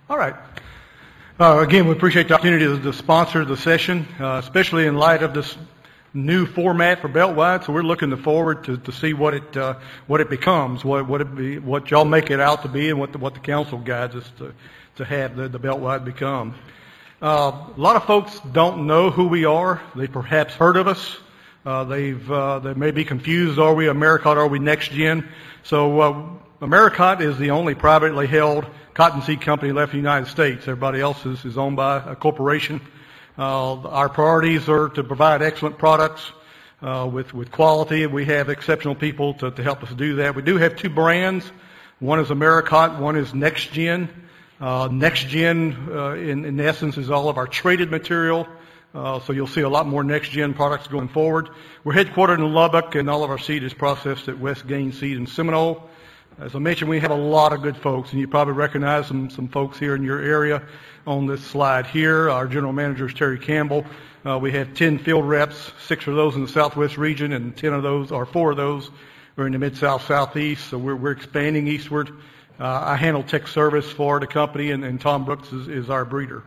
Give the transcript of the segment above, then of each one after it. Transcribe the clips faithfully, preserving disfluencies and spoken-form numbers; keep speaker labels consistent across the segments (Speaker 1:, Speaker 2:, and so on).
Speaker 1: All right. Uh, again, we appreciate the opportunity to, to sponsor the session, uh, especially in light of this new format for Beltwide. So we're looking forward to, to see what it uh, what it becomes, what what it be, what y'all make it out to be, and what the, what the council guides us to to have the, the Beltwide become. Uh, a lot of folks don't know who we are. They perhaps heard of us. Uh, they've uh, they may be confused. Are we Americot? Are we Next Gen? So uh, Americot is the only privately held cottonseed company left in the United States. Everybody else is, is owned by a corporation. Uh, our priorities are to provide excellent products uh, with with quality. We have exceptional people to, to help us do that. We do have two brands. One is Americot. One is Next Gen. Uh, Next Gen, uh, in, in essence, is all of our traded material. Uh, so you'll see a lot more Next Gen products going forward. We're headquartered in Lubbock, and all of our seed is processed at West Gain Seed in Seminole. As I mentioned, we have a lot of good folks, and you probably recognize some, some folks here in your area on this slide here. Our general manager is Terry Campbell. Uh, we have ten field reps, six of those in the Southwest region, and ten of those, or four of those, are in the Mid-South, Southeast. So we're, we're expanding eastward. Uh, I handle tech service for the company, and, and Tom Brooks is, is our breeder.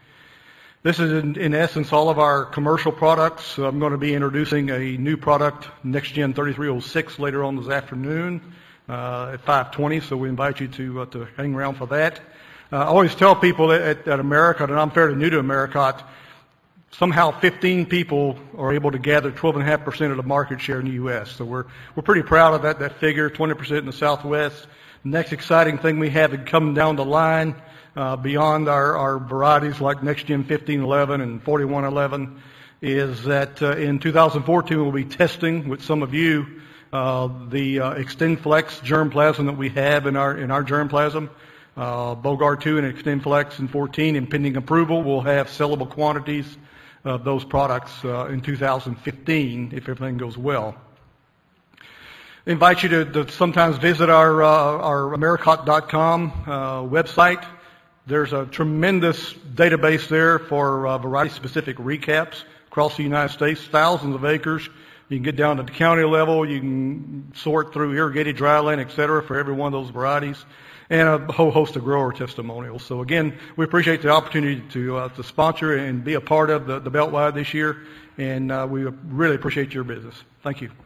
Speaker 1: This is, in, in essence, all of our commercial products. So I'm going to be introducing a new product, Next Gen thirty-three oh six, later on this afternoon. Uh, at five twenty, so we invite you to uh, to hang around for that. Uh, I always tell people at, at, at Americot, and I'm fairly new to Americot, somehow fifteen people are able to gather twelve point five percent of the market share in the U S. So we're we're pretty proud of that that figure, twenty percent in the Southwest. The next exciting thing we have coming down the line, uh, beyond our, our varieties like Next Gen fifteen eleven and forty-one eleven, is that uh, in two thousand fourteen we'll be testing with some of you Uh, the uh, XtendFlex germplasm that we have in our in our germplasm, uh, Bogar two and XtendFlex in fourteen, and pending approval, we'll have sellable quantities of those products uh, in two thousand fifteen if everything goes well. I invite you to, to sometimes visit our uh, our Americot dot com uh, website. There's a tremendous database there for uh, variety-specific recaps across the United States, thousands of acres. You can get down to the county level. You can sort through irrigated dryland, et cetera, for every one of those varieties, and a whole host of grower testimonials. So again, we appreciate the opportunity to uh, to sponsor and be a part of the, the Beltwide this year, and uh, we really appreciate your business. Thank you.